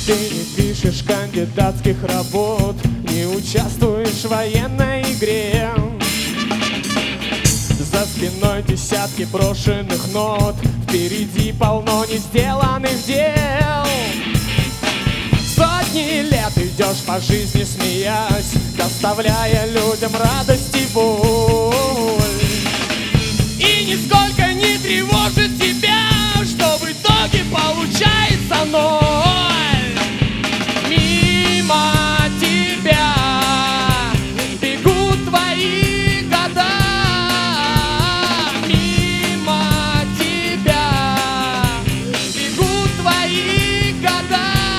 Ты не пишешь кандидатских работ, не участвуешь в военной игре. За спиной десятки брошенных нот, впереди полно не сделанных дел. Сотни лет идешь по жизни, смеясь, доставляя людям радость и боль. И нисколько не тревожит тебя, что в итоге получается ноль. Мимо тебя бегут твои года, мимо тебя бегут твои года.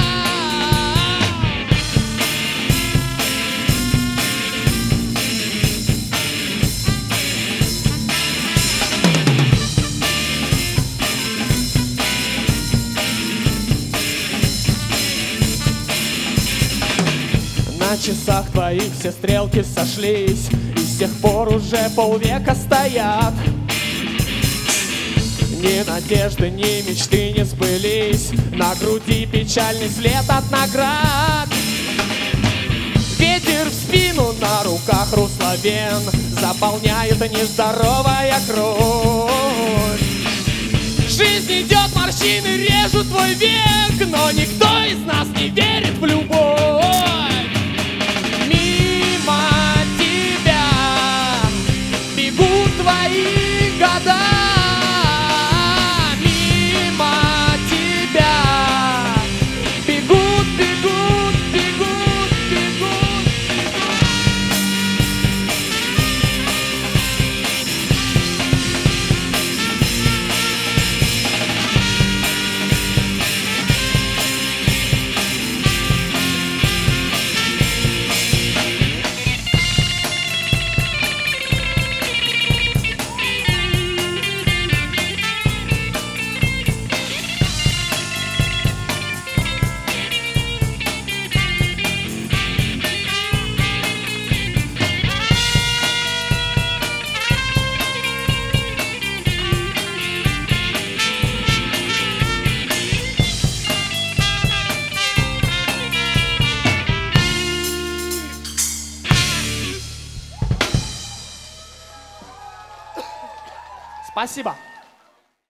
На часах твоих все стрелки сошлись, и с тех пор уже полвека стоят. Ни надежды, ни мечты не сбылись, на груди печальный след от наград. Ветер в спину, на руках русло вен заполняет нездоровая кровь. Жизнь идет, морщины режут твой век, но никто из нас не верит в любовь. Твои года, мимо тебя бегут, бегут, бегут, бегут. Спасибо.